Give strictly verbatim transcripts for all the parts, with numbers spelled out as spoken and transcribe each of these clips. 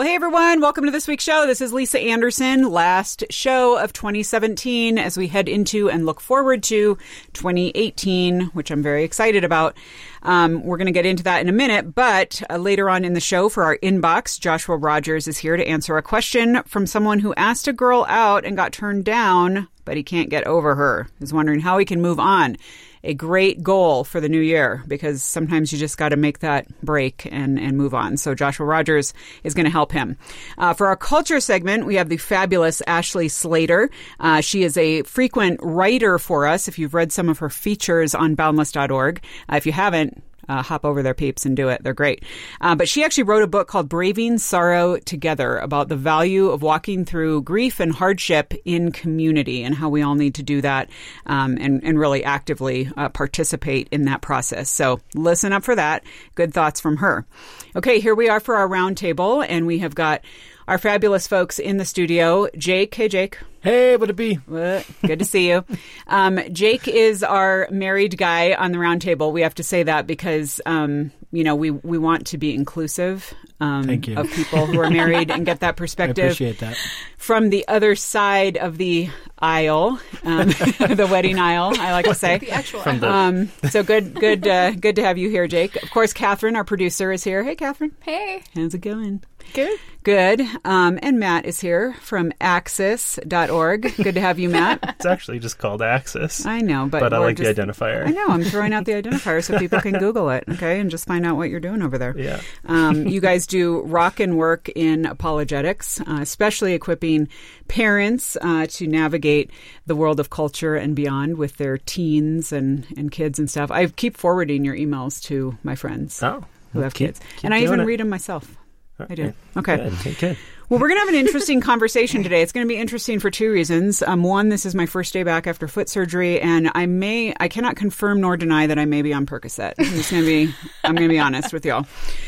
Well, hey, everyone. Welcome to this week's show. This is Lisa Anderson. Last show of twenty seventeen as we head into and look forward to twenty eighteen, which I'm very excited about. Um, we're going to get into that in a minute, but uh, later on in the show for our inbox, Joshua Rogers is here to answer a question from someone who asked a girl out and got turned down, but he can't get over her. He's wondering how he can move on. A great goal for the new year, because sometimes you just got to make that break and, and move on. So Joshua Rogers is going to help him. Uh, for our culture segment, we have the fabulous Ashley Slater. Uh, she is a frequent writer for us. If you've read some of her features on boundless dot org, uh, if you haven't, Uh, hop over there, peeps, and do it. They're great. Uh, but she actually wrote a book called Braving Sorrow Together about the value of walking through grief and hardship in community and how we all need to do that um, and, and really actively uh, participate in that process. So listen up for that. Good thoughts from her. Okay, here we are for our roundtable, and we have got our fabulous folks in the studio. Jake. Hey, Jake. Hey, would it be? What? Good to see you. Um, Jake is our married guy on the round table. We have to say that because, um, you know, we, we want to be inclusive um, Thank you. of people who are married and get that perspective. I appreciate that. From the other side of the aisle, um, the wedding aisle, I like to say. The actual aisle. The- um, so good, good, uh, good to have you here, Jake. Of course, Catherine, our producer, is here. Hey, Catherine. Hey. How's it going? Good. Good. Um, and Matt is here from axis dot org. Good to have you, Matt. It's actually just called Axis. I know, but, but I like just, the identifier. I know. I'm throwing out the identifier so people can Google it, okay, and just find out what you're doing over there. Yeah. Um, you guys do rockin' work in apologetics, uh, especially equipping parents uh, to navigate the world of culture and beyond with their teens and, and kids and stuff. I keep forwarding your emails to my friends oh, who have keep, kids, keep and I even it. read them myself. I do. Okay. Good. Good. Well, we're going to have an interesting conversation today. It's going to be interesting for two reasons. Um, one, this is my first day back after foot surgery, and I may, I cannot confirm nor deny that I may be on Percocet. I'm just going to be, I'm going to be honest with y'all.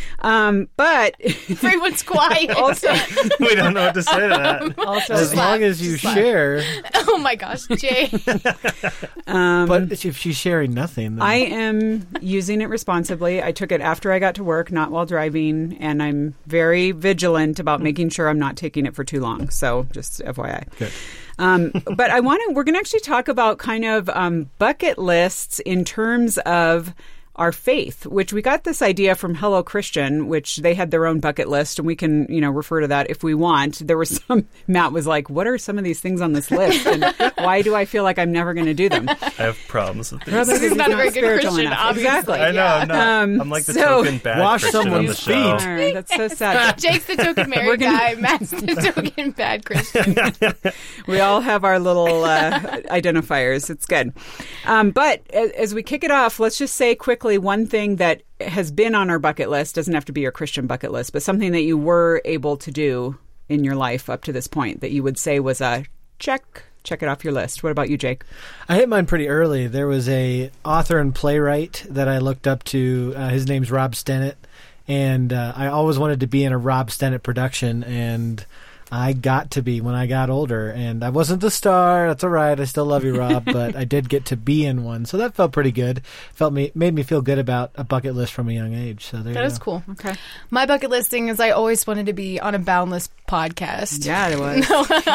Um, but everyone's quiet. Also, we don't know what to say to that. Also, as long as you share. Oh my gosh, Jay. um, but if she's sharing nothing, then... I am using it responsibly. I took it after I got to work, not while driving, and I'm very vigilant about making sure I'm not taking it for too long. So just F Y I. Good. Um, but I want to, we're going to actually talk about kind of um, bucket lists in terms of our faith, which we got this idea from Hello Christian, which they had their own bucket list, and we can, you know, refer to that if we want. There was some, Matt was like, what are some of these things on this list? And why do I feel like I'm never going to do them? I have problems with these. This is not a very good Christian, enough. obviously. Exactly. I know. Yeah. I'm, not, Um, I'm like the so- token bad Wash Christian on someone's the show. feet. All right, that's so sad. Jake's the token married We're gonna- guy. Matt's the token bad Christian. We all have our little uh, identifiers. It's good. Um, but as, as we kick it off, let's just say quickly one thing that has been on our bucket list. Doesn't have to be your Christian bucket list, but something that you were able to do in your life up to this point that you would say was a check. Check it off your list. What about you, Jake? I hit mine pretty early. There was a author and playwright that I looked up to. Uh, his name's Rob Stennett, and uh, I always wanted to be in a Rob Stennett production, and I got to be when I got older. And I wasn't the star. That's all right. I still love you, Rob, but I did get to be in one, so that felt pretty good. Felt me made me feel good about a bucket list from a young age. So there That you is go. cool. Okay. My bucket listing is I always wanted to be on a Boundless podcast. Yeah, it was.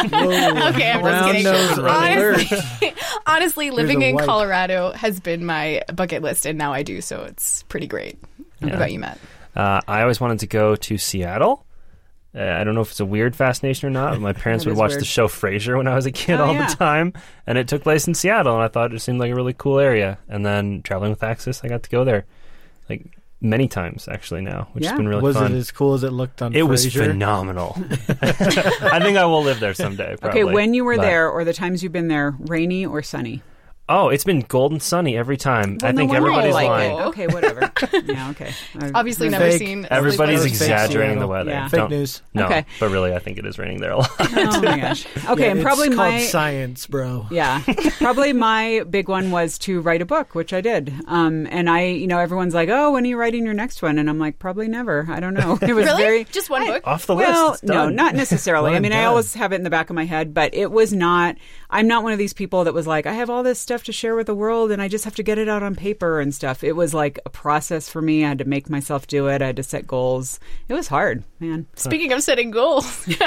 Okay, I'm Brown just nose kidding. alert. Honestly, honestly living a in wipe. Colorado has been my bucket list, and now I do, so it's pretty great. What Yeah. about you, Matt? Uh, I always wanted to go to Seattle. Uh, I don't know if it's a weird fascination or not. But my parents That would is watch weird. the show Frasier when I was a kid Oh, all yeah. the time, and it took place in Seattle, and I thought it seemed like a really cool area. And then traveling with Axis, I got to go there like many times actually now, which Yeah. has been really was fun. it as cool as it looked on It was Frasier? phenomenal. I think I will live there someday. Probably. Okay, when you were But- there or the times you've been there, rainy or sunny? Oh, it's been golden sunny every time. Well, I think no wonder you everybody's like lying. it. Okay, whatever. Yeah, okay. I- Obviously, I- never Fake. seen. Everybody's Fake exaggerating Seattle. the weather. Yeah. Fake Don't- news. No, Okay. but really, I think it is raining there a lot. Oh my gosh. Okay, Yeah, and probably it's my called science, bro. yeah, probably my big one was to write a book, which I did. Um, and I, you know, everyone's like, "Oh, when are you writing your next one?" And I'm like, "Probably never. I don't know." It was Really? very Just one book? Off the well, list. It's no, done. not necessarily. Well I mean, I done. always have it in the back of my head, but it was not. I'm not one of these people that was like, I have all this stuff stuff to share with the world, and I just have to get it out on paper and stuff. It was like a process for me. I had to make myself do it. I had to set goals. It was hard, man. Speaking of setting goals.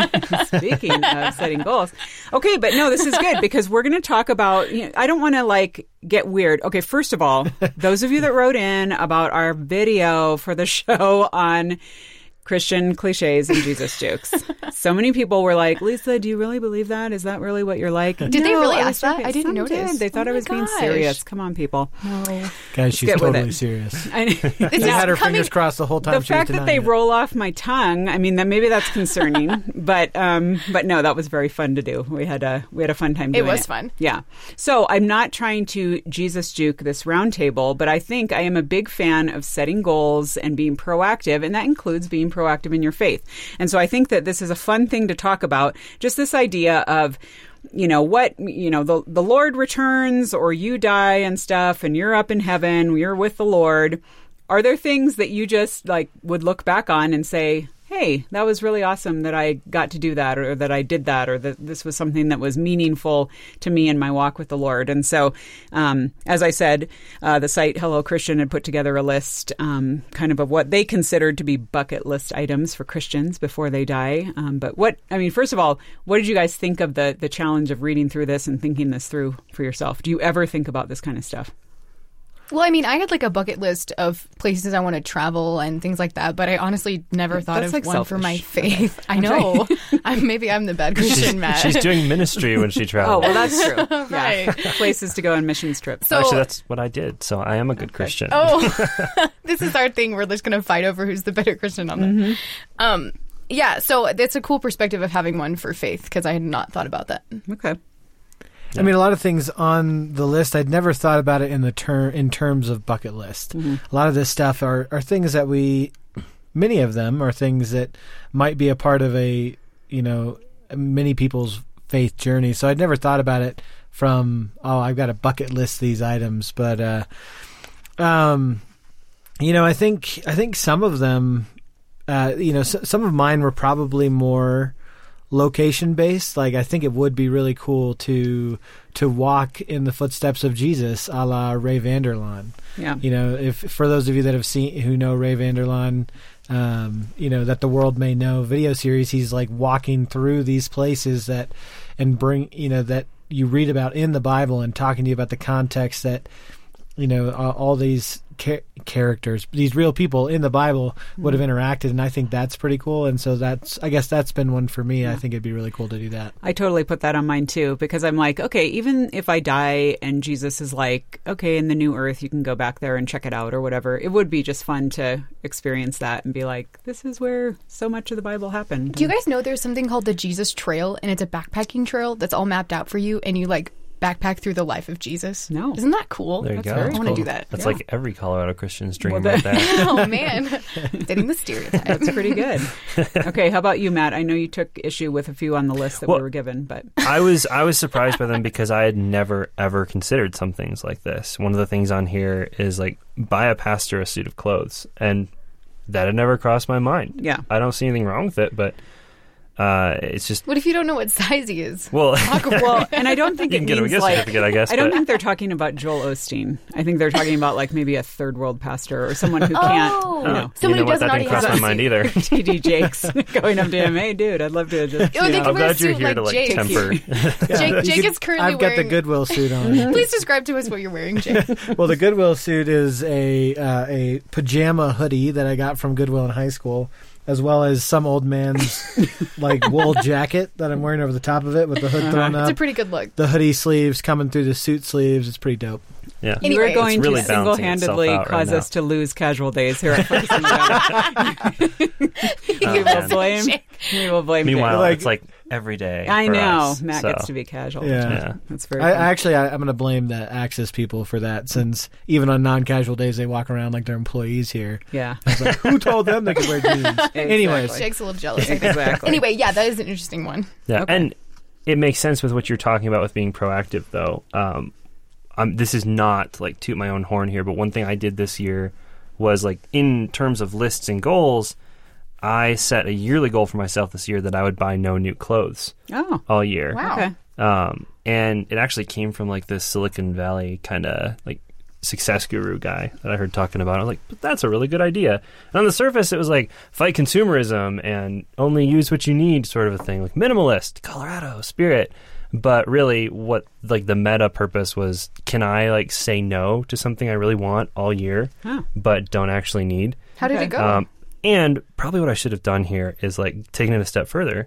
Speaking of setting goals. Okay, but no, this is good because we're going to talk about, you know, I don't want to like get weird. Okay, first of all, those of you that wrote in about our video for the show on Christian cliches and Jesus jokes. So many people were like, Lisa, do you really believe that? Is that really what you're like? Did they No, really I was ask that? joking. I didn't Some notice. did. They thought Oh I my was being gosh. serious. Come on, people. No. Guys, she's get with totally it. serious. I, She had her coming- fingers crossed the whole time. the she was fact that they denying it. roll off my tongue, I mean, that maybe that's concerning, but um, but no, that was very fun to do. We had a we had a fun time doing It it. was fun. Yeah. So I'm not trying to Jesus juke this roundtable, but I think I am a big fan of setting goals and being proactive, and that includes being proactive in your faith. And so I think that this is a fun thing to talk about. Just this idea of, you know, what, you know, the, the Lord returns or you die and stuff and you're up in heaven, you're with the Lord. Are there things that you just like would look back on and say, hey, that was really awesome that I got to do that, or that I did that, or that this was something that was meaningful to me in my walk with the Lord? And so, um, as I said, uh, the site Hello Christian had put together a list um, kind of of what they considered to be bucket list items for Christians before they die. Um, but what, I mean, first of all, what did you guys think of the, the challenge of reading through this and thinking this through for yourself? Do you ever think about this kind of stuff? Well, I mean, I had like a bucket list of places I want to travel and things like that, but I honestly never thought That's, of like, one for my selfish. faith. I know. I'm, maybe I'm the bad Christian, Matt. She's doing ministry when she Oh, travels. well, that's true. Right. Yeah. Places to go on missions trips. So- Actually, that's what I did, so I am a good Christian. Oh, this is our thing. We're just going to fight over who's the better Christian on that. Mm-hmm. Um, yeah, so it's a cool perspective of having one for faith because I had not thought about that. Okay. I mean, a lot of things on the list, I'd never thought about it in the ter- in terms of bucket list. Mm-hmm. A lot of this stuff are, are things that we, many of them are things that might be a part of a, you know, many people's faith journey. So I'd never thought about it from, oh, I've got to bucket list these items. But, uh, um, you know, I think, I think some of them, uh, you know, s- some of mine were probably more location based. Like, I think it would be really cool to to walk in the footsteps of Jesus, a la Ray Vanderlaan. Yeah. You know, if for those of you that have seen who know Ray Vanderlaan, um, you know, that the world may know video series, he's like walking through these places that and bring, you know, that you read about in the Bible and talking to you about the context that, you know, uh, all these char- characters, these real people in the Bible would have interacted, and I think that's pretty cool. And so that's, I guess that's been one for me. Yeah. I think it'd be really cool to do that. I totally put that on mine too, because I'm like, okay, even if I die and Jesus is like, okay, in the new earth, you can go back there and check it out or whatever, it would be just fun to experience that and be like, this is where so much of the Bible happened. Do you guys know there's something called the Jesus Trail, and it's a backpacking trail that's all mapped out for you, and you like backpack through the life of Jesus? No. Isn't that cool? There you That's go. very I That's want to cool. do that. That's Yeah. like every Colorado Christian's dream Well, right that- there. Oh, man. Fitting the stereotype. That's pretty good. Okay, how about you, Matt? I know you took issue with a few on the list that Well- we were given, but I was I was surprised by them because I had never ever considered some things like this. One of the things on here is like buy a pastor a suit of clothes, and that had never crossed my mind. yeah. I don't see anything wrong with it, but uh, it's just What if you don't know what size he is? well. Well, and I don't think You it can get him a means gift like certificate, I guess, I don't but- think they're talking about Joel Osteen. I think they're talking about like maybe a third world pastor or someone who can't, Oh. you know, Someone you who know what? doesn't That already didn't cross have my a mind suit. either. T D Jakes going up to him. Hey, dude, I'd love to just. Oh, you they know. can I'm wear a glad you're suit here like to like Jake. temper. Jake, You Jake could- is currently I've got the wearing... Goodwill suit on. Please describe to us what you're wearing, Jake. Well, the Goodwill suit is a uh, a pajama hoodie that I got from Goodwill in high school, as well as some old man's like wool jacket that I'm wearing over the top of it with the hood thrown It's a up. pretty good look. The hoodie sleeves coming through the suit sleeves. It's pretty dope. Yeah. You Anyway, are going It's really to balancing single-handedly itself out right cause now. us to lose casual days here at Focus on the Oh, We will man. blame. We will blame. Meanwhile, Jake. Like- it's like every day. I for know us, Matt so. gets to be casual. Yeah. Yeah. That's very. I, fun. I actually, I, I'm going to blame the Axis people for that, since even on non-casual days they walk around like they're employees here. yeah. It's like, who told them they could wear jeans? Anyways, Jake's a little jealous. I think. Exactly. Anyway, yeah, that is an interesting one. Yeah, Okay. and it makes sense with what you're talking about with being proactive, though. Um, um, this is not like toot my own horn here, but one thing I did this year was like in terms of lists and goals, I set a yearly goal for myself this year that I would buy no new clothes Oh. all year. Wow. Okay. Um, and it actually came from like this Silicon Valley kind of like success guru guy that I heard talking about it. I was like, but that's a really good idea. And on the surface, it was like fight consumerism and only use what you need sort of a thing, like minimalist, Colorado, spirit. But really what like the meta purpose was, can I like say no to something I really want all year, Huh. but don't actually need? How did Okay. it go? Um, and probably what I should have done here is like taken it a step further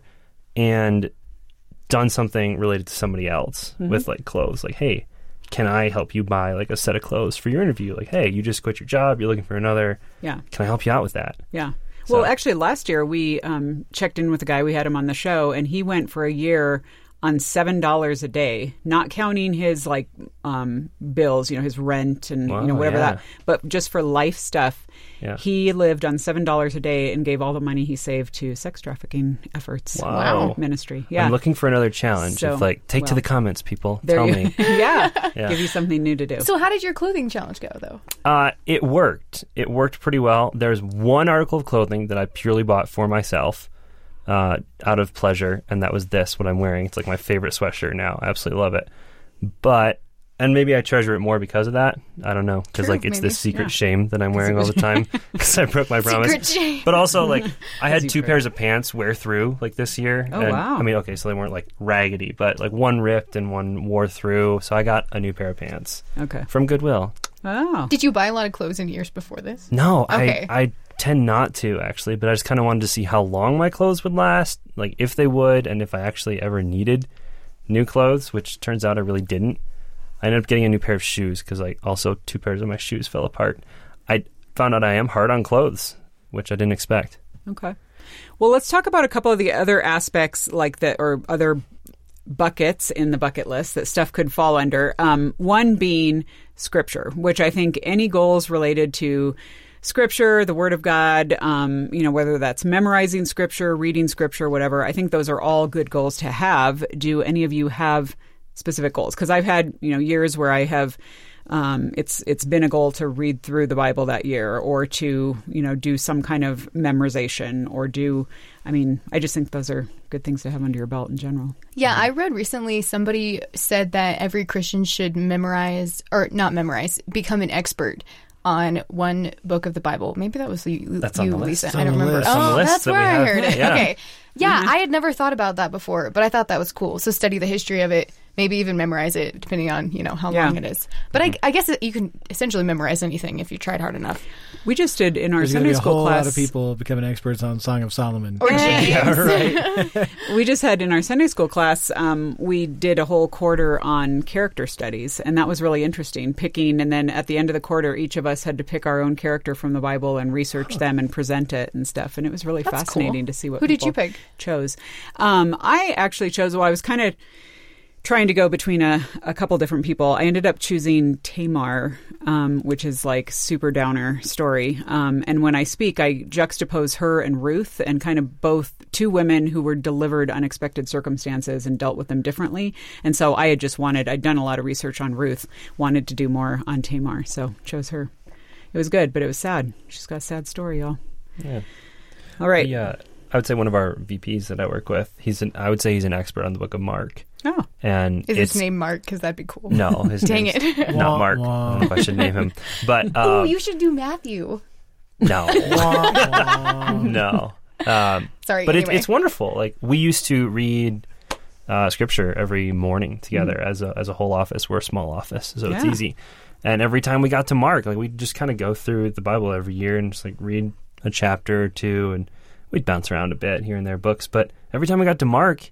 and done something related to somebody else Mm-hmm. with like clothes. Like, hey, can I help you buy like a set of clothes for your interview? Like, hey, you just quit your job, you're looking for another. Yeah. Can I help you out with that? Yeah. So- Well, actually, last year we um, checked in with a guy. We had him on the show, and he went for a year on seven dollars a day, not counting his like um, bills, you know, his rent and Wow, you know whatever yeah. that, but just for life stuff. Yeah. He lived on seven dollars a day and gave all the money he saved to sex trafficking efforts. Wow. Ministry. Yeah. I'm looking for another challenge. So, of like, take to well, the comments, people. There Tell you- me. yeah. Yeah. Give you something new to do. So how did your clothing challenge go, though? Uh, it worked. It worked pretty well. There's one article of clothing that I purely bought for myself uh, out of pleasure, and that was this, what I'm wearing. It's like my favorite sweatshirt now. I absolutely love it. But, and maybe I treasure it more because of that. I don't know. Because True, like it's maybe. this secret Yeah. shame that I'm wearing all the time because I broke my promise. Secret shame. But also, like, I had you two broke. pairs of pants wear through, like, this year. Oh, and, wow. I mean, okay, so they weren't, like, raggedy, but, like, one ripped and one wore through. So I got a new pair of pants Okay. from Goodwill. Oh. Did you buy a lot of clothes in years before this? No, Okay. I, I tend not to, actually, but I just kind of wanted to see how long my clothes would last, like, if they would, and if I actually ever needed new clothes, which turns out I really didn't. I ended up getting a new pair of shoes because, like, also two pairs of my shoes fell apart. I found out I am hard on clothes, which I didn't expect. Okay. Well, let's talk about a couple of the other aspects like that or other buckets in the bucket list that stuff could fall under. Um, one being scripture, which I think any goals related to scripture, the word of God, um, you know, whether that's memorizing scripture, reading scripture, whatever, I think those are all good goals to have. Do any of you have specific goals? Because I've had, you know, years where I have Um, it's it's been a goal to read through the Bible that year, or to you know do some kind of memorization, or do. I mean, I just think those are good things to have under your belt in general. Yeah, I read recently somebody said that every Christian should memorize, or not memorize, become an expert on one book of the Bible. Maybe that was you, That's on you the list. Lisa. It's I on don't the remember. list. On the Oh, list that's that we where I have. heard it. Yeah. Okay. Yeah, I had never thought about that before, but I thought that was cool. So study the history of it, maybe even memorize it, depending on, you know, how Yeah. long it is. But I, I guess that you can essentially memorize anything if you tried hard enough. We just did in our There's going to Sunday be a school whole class. lot of people becoming experts on Song of Solomon. Or James. Yeah, right. We just had in our Sunday school class, um, we did a whole quarter on character studies, and that was really interesting. Picking, and then at the end of the quarter, each of us had to pick our own character from the Bible and research them and present it and stuff. And it was really That's fascinating cool. to see what Who did people you pick? chose. Um, I actually chose. Well, I was kind of trying to go between a, a couple different people. I ended up choosing Tamar, um, which is like super downer story. Um, and when I speak, I juxtapose her and Ruth, and kind of both two women who were delivered unexpected circumstances and dealt with them differently. And so I had just wanted, I'd done a lot of research on Ruth, wanted to do more on Tamar, so chose her. It was good, but it was sad. She's got a sad story, y'all. Yeah. All right. Yeah. I would say one of our V Ps that I work with, he's an, I would say he's an expert on the book of Mark. Oh, And Is it's, his name Mark? Because that'd be cool. No, his Dang name's it. not Wah, Mark. wah. I don't know if I should name him. But Oh, um, you should do Matthew. no. Wah, wah. No. Um, Sorry, but anyway. it's it's wonderful. Like, we used to read uh, scripture every morning together Mm-hmm. as a as a whole office. We're a small office, so it's Yeah. easy. And every time we got to Mark, like, we'd just kind of go through the Bible every year and just like read a chapter or two, and we'd bounce around a bit here and there books. But every time we got to Mark,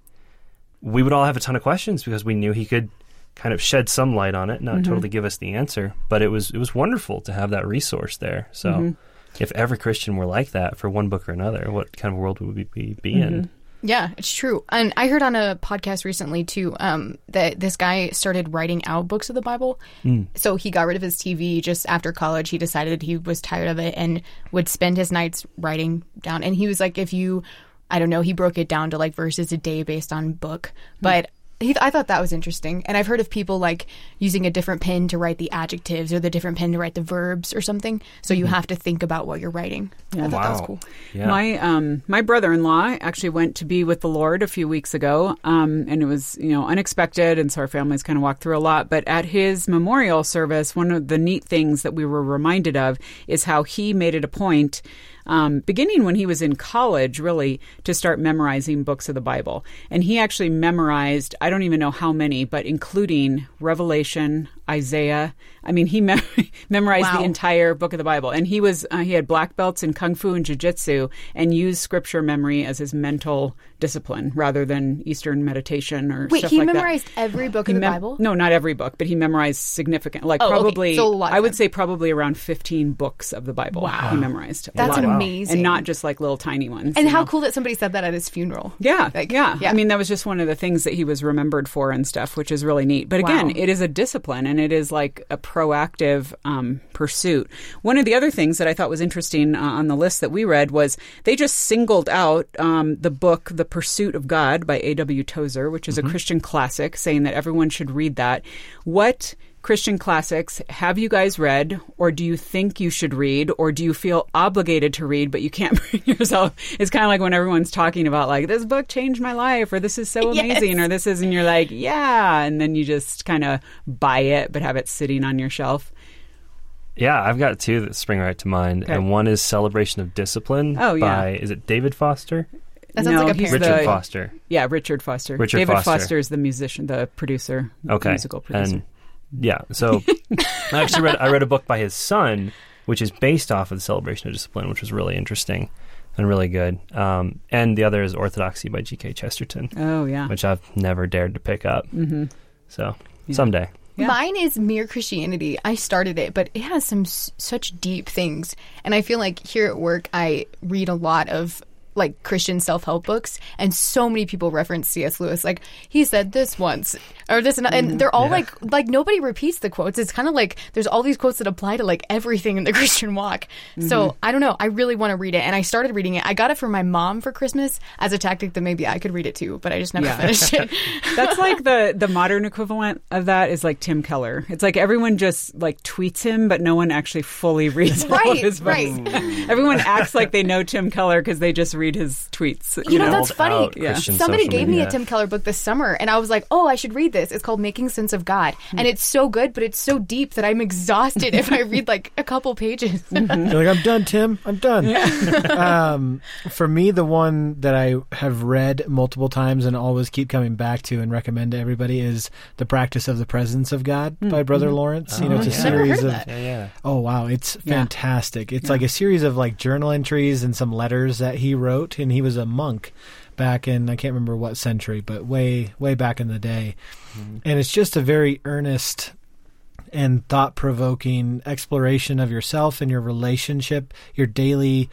we would all have a ton of questions because we knew he could kind of shed some light on it, not Mm-hmm. totally give us the answer. But it was it was wonderful to have that resource there. So Mm-hmm. if every Christian were like that for one book or another, what kind of world would we be, be in? Yeah, it's true. And I heard on a podcast recently, too, um, that this guy started writing out books of the Bible. Mm. So he got rid of his T V just after college. He decided he was tired of it and would spend his nights writing down. And he was like, if you, I don't know, he broke it down to like verses a day based on book. But he, I thought that was interesting. And I've heard of people like using a different pen to write the adjectives or the different pen to write the verbs or something. So you have to think about what you're writing. Yeah. I thought Wow. that was cool. Yeah. My um my brother-in-law actually went to be with the Lord a few weeks ago, um, and it was you know unexpected, and so our families kind of walked through a lot. But at his memorial service, one of the neat things that we were reminded of is how he made it a point, um, beginning when he was in college, really, to start memorizing books of the Bible. And he actually memorized, I don't even know how many, but including Revelation, Isaiah. I mean, he mem- memorized Wow. the entire book of the Bible, and he was uh, he had black belts in kung fu and jiu-jitsu, and used scripture memory as his mental discipline rather than Eastern meditation or Wait, stuff he like memorized that. every book He of the mem- Bible? No, not every book, but he memorized significant, like Oh, okay. probably, So a lot of I would them. say probably around fifteen books of the Bible. Wow. He memorized. A That's lot. amazing. And not just like little tiny ones. And you how know? cool that somebody said that at his funeral. Yeah, Like, yeah, yeah. I mean, that was just one of the things that he was remembered for and stuff, which is really neat. But again, Wow. it is a discipline, and it is like a proactive um, pursuit. One of the other things that I thought was interesting uh, on the list that we read was they just singled out um, the book The Pursuit of God by A W Tozer, which is a Christian classic, saying that everyone should read that. What Christian classics have you guys read, or do you think you should read, or do you feel obligated to read but you can't bring yourself? It's kind of like when everyone's talking about like, this book changed my life, or this is so amazing, Yes. or this is, and you're like, yeah, and then you just kind of buy it but have it sitting on your shelf. Yeah, I've got two that spring right to mind, Okay. and one is Celebration of Discipline Oh, yeah. by, is it David Foster? That sounds No, like a he's parent. Richard the- Foster. Yeah, Richard Foster. Richard David Foster. Foster is the musician, the producer, Okay. musical producer. And yeah, so I actually read I read a book by his son, which is based off of the Celebration of Discipline, which was really interesting and really good. Um, and the other is Orthodoxy by G K Chesterton, Oh, yeah. which I've never dared to pick up. Mm-hmm. So Yeah. someday. Yeah. Mine is Mere Christianity. I started it, but it has some s- such deep things. And I feel like here at work, I read a lot of like Christian self-help books, and so many people reference C S Lewis. Like, he said this once, or this, and, and they're all Yeah. like, like nobody repeats the quotes. It's kind of like there's all these quotes that apply to like everything in the Christian walk. So I don't know. I really want to read it, and I started reading it. I got it for my mom for Christmas as a tactic that maybe I could read it too, but I just never Yeah. finished it. That's like the the modern equivalent of that is like Tim Keller. It's like everyone just like tweets him, but no one actually fully reads all of Right, his books. right. Everyone acts like they know Tim Keller because they just read his tweets. You, You know, know, that's funny. Out Yeah. Christian Somebody social gave me media. a Tim Keller book this summer, and I was like, oh, I should read this. It's called Making Sense of God. And it's so good, but it's so deep that I'm exhausted if I read like a couple pages. You're like, I'm done, Tim. I'm done. um, for me, the one that I have read multiple times and always keep coming back to and recommend to everybody is The Practice of the Presence of God by Brother Lawrence. You know, it's a yeah. Never heard series of of that. Yeah, yeah. Oh wow, it's Yeah. fantastic. It's Yeah. like a series of like journal entries and some letters that he wrote, and he was a monk back in I can't remember what century, but way way back in the day. And it's just a very earnest and thought-provoking exploration of yourself and your relationship, your daily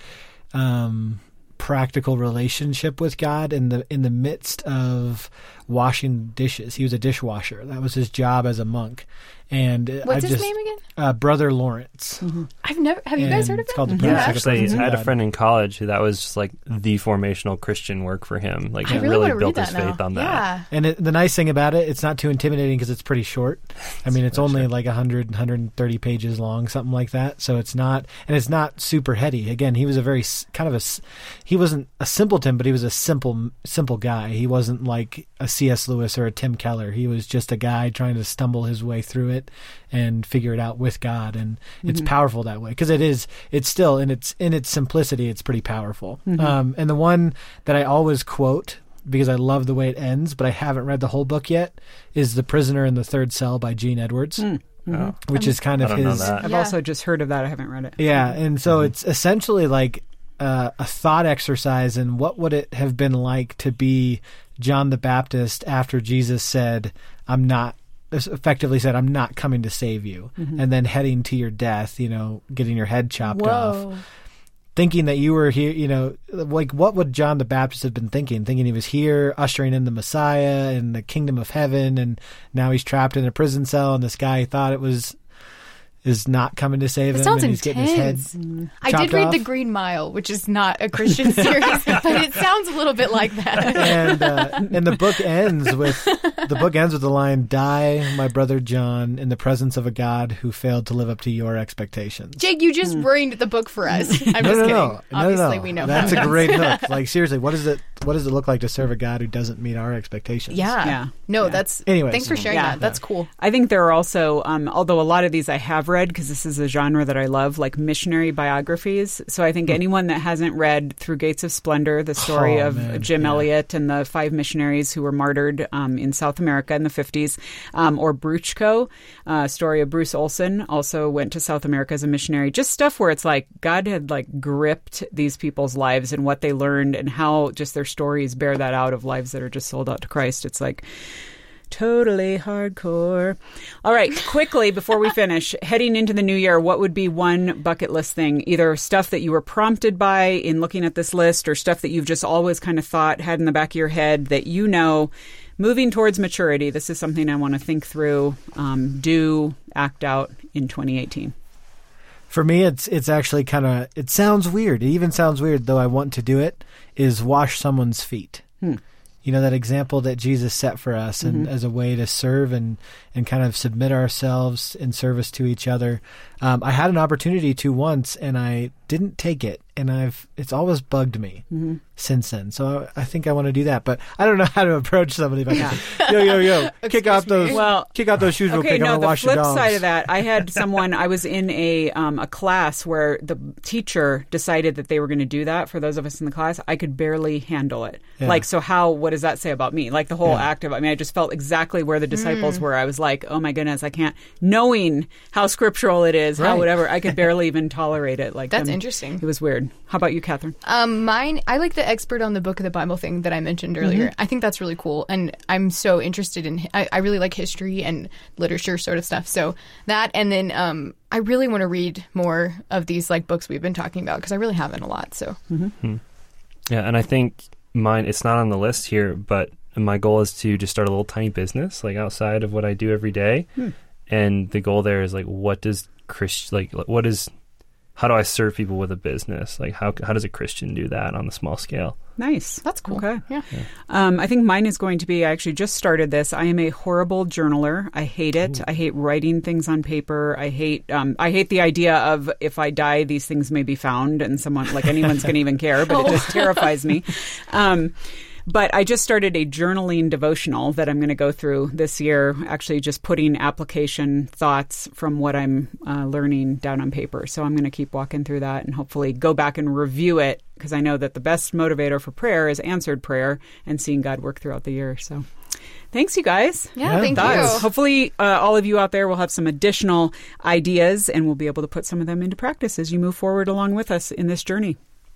um practical relationship with God in the in the midst of washing dishes. He was a dishwasher. That was his job as a monk. And uh, What's I his just, name again? Uh, Brother Lawrence. I've never. Have you guys And heard of it's it? called The Yeah, Practice of the actually, Presence of I had a God. friend in college who that was just like the formational Christian work for him. Like, I he really, really want to built read his that now. faith on that. Yeah. And it, the nice thing about it, it's not too intimidating because it's pretty short. I mean, it's for only sure. like one hundred, one hundred thirty pages long, something like that. So it's not, and it's not super heady. Again, he was a very s- kind of a, s- he wasn't a simpleton, but he was a simple, simple guy. He wasn't like a C S Lewis or a Tim Keller. He was just a guy trying to stumble his way through it and figure it out with God. And it's powerful that way because it is, it's still in its, in its simplicity, it's pretty powerful. Um, and the one that I always quote, because I love the way it ends, but I haven't read the whole book yet, is The Prisoner in the Third Cell by Gene Edwards, Oh. which is kind I of don't know his. that. I've Yeah. also just heard of that. I haven't read it. Yeah, and so it's essentially like uh, a thought exercise in what would it have been like to be John the Baptist after Jesus said, I'm not, effectively said, I'm not coming to save you, and then heading to your death, you know, getting your head chopped off. Whoa. Thinking that you were here, you know, like what would John the Baptist have been thinking? Thinking he was here, ushering in the Messiah and the kingdom of heaven, and now he's trapped in a prison cell, and this guy he thought it was is not coming to save That him, sounds and he's getting his head. intense. I chopped did read The off. Green Mile, which is not a Christian series, but it sounds a little bit like that. and uh, and the book ends with the book ends with the line, "Die, my brother John, in the presence of a God who failed to live up to your expectations." Jake, you just ruined the book for us. I'm no, just no, kidding. no, Obviously, no, no. we know That's how a it great ends. hook. Like seriously, what is it? What does it look like to serve a God who doesn't meet our expectations? Yeah. Yeah. No, Yeah. that's. Anyways. Thanks for sharing Yeah. that. That's cool. I think there are also, um, although a lot of these I have read because this is a genre that I love, like missionary biographies. So I think anyone that hasn't read Through Gates of Splendor, the story Oh, of man. Jim Yeah. Elliot and the five missionaries who were martyred um, in South America in the fifties, um, or Bruchko, uh, story of Bruce Olson, also went to South America as a missionary. Just stuff where it's like God had like gripped these people's lives and what they learned and how just their stories bear that out of lives that are just sold out to Christ. It's like totally hardcore. All right, quickly before we finish, heading into the new year, what would be one bucket list thing? Either stuff that you were prompted by in looking at this list or stuff that you've just always kind of thought, had in the back of your head that you know, moving towards maturity, this is something I want to think through, um, do, act out in twenty eighteen. For me, it's it's actually kind of, it sounds weird. It even sounds weird, though I want to do it, is wash someone's feet. Hmm. You know, that example that Jesus set for us and Mm-hmm. as a way to serve and, and kind of submit ourselves in service to each other. Um, I had an opportunity to once, and I didn't take it. And I've it's always bugged me Mm-hmm. since then. So I, I think I want to do that. But I don't know how to approach somebody. But yo, yo, yo, kick out those Well, kick out those shoes real Okay, quick. I no, want to the wash flip your dogs. side of that, I had someone, I was in a um, a class where the teacher decided that they were going to do that for those of us in the class. I could barely handle it. Yeah. Like, so how, what does that say about me? Like the whole Yeah. act of, I mean, I just felt exactly where the disciples Mm. were. I was like, oh my goodness, I can't, knowing how scriptural it is, how Right. whatever, I could barely even tolerate it. Like That's them. interesting. It was weird. How about you, Catherine? Um, mine, I like the expert on the book of the Bible thing that I mentioned earlier. Mm-hmm. I think that's really cool. And I'm so interested in, I, I really like history and literature sort of stuff. So that, and then um, I really want to read more of these like books we've been talking about because I really haven't a lot. So Yeah, and I think mine, it's not on the list here, but my goal is to just start a little tiny business, like outside of what I do every day. Hmm. And the goal there is like, what does Christ, like, what is, how do I serve people with a business? Like, how how does a Christian do that on the small scale? Nice. that's cool. Okay. Yeah. Um, I think mine is going to be, I actually just started this. I am a horrible journaler. I hate it. I hate writing things on paper. I hate um, I hate the idea of if I die, these things may be found and someone, like anyone's going to even care, but it just terrifies me. Um, But I just started a journaling devotional that I'm going to go through this year, actually just putting application thoughts from what I'm uh, learning down on paper. So I'm going to keep walking through that and hopefully go back and review it because I know that the best motivator for prayer is answered prayer and seeing God work throughout the year. So thanks, you guys. Yeah, Yeah, thank Thoughts. you. Hopefully, uh, all of you out there will have some additional ideas and we'll be able to put some of them into practice as you move forward along with us in this journey.